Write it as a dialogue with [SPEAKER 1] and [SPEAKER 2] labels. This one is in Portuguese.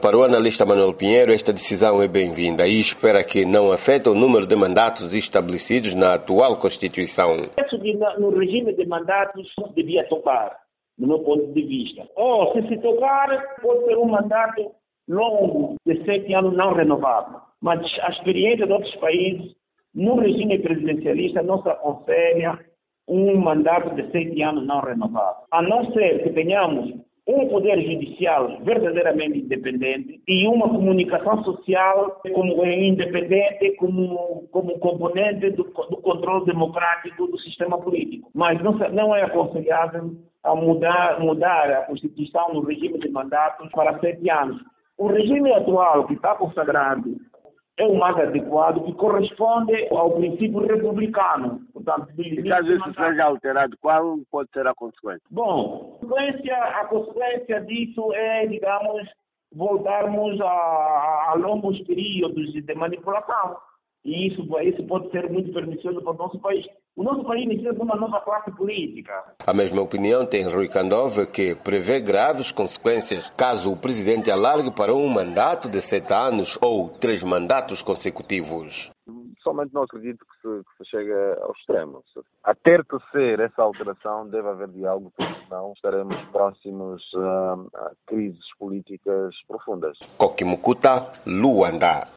[SPEAKER 1] Para o analista Manuel Pinheiro, esta decisão é bem-vinda e espera que não afete o número de mandatos estabelecidos na atual Constituição.
[SPEAKER 2] No regime de mandatos não se devia tocar, do meu ponto de vista. Ou, se tocar, pode ser um mandato longo, de 7 anos não renovável. Mas a experiência de outros países, no regime presidencialista, não se aconselha um mandato de 7 anos não renovável. A não ser que tenhamos um poder judicial verdadeiramente independente e uma comunicação social como independente, como componente do controle democrático do sistema político. Mas não é aconselhável a mudar a Constituição no regime de mandatos para 7 anos. O regime atual que está consagrado é o mais adequado, que corresponde ao princípio republicano. Portanto,
[SPEAKER 3] e caso isso seja alterado, qual pode ser a consequência?
[SPEAKER 2] Bom, a consequência disso é, digamos, voltarmos a longos períodos de manipulação. E isso pode ser muito pernicioso para o nosso país. O nosso país precisa de uma nova classe política.
[SPEAKER 1] A mesma opinião tem Rui Candova, que prevê graves consequências caso o presidente alargue para um mandato de 7 anos ou 3 mandatos consecutivos.
[SPEAKER 4] Somente não acredito que se chegue ao extremo. A ter que ser essa alteração, deve haver diálogo, porque senão estaremos próximos a crises políticas profundas.
[SPEAKER 1] Koki Mukuta, Luanda.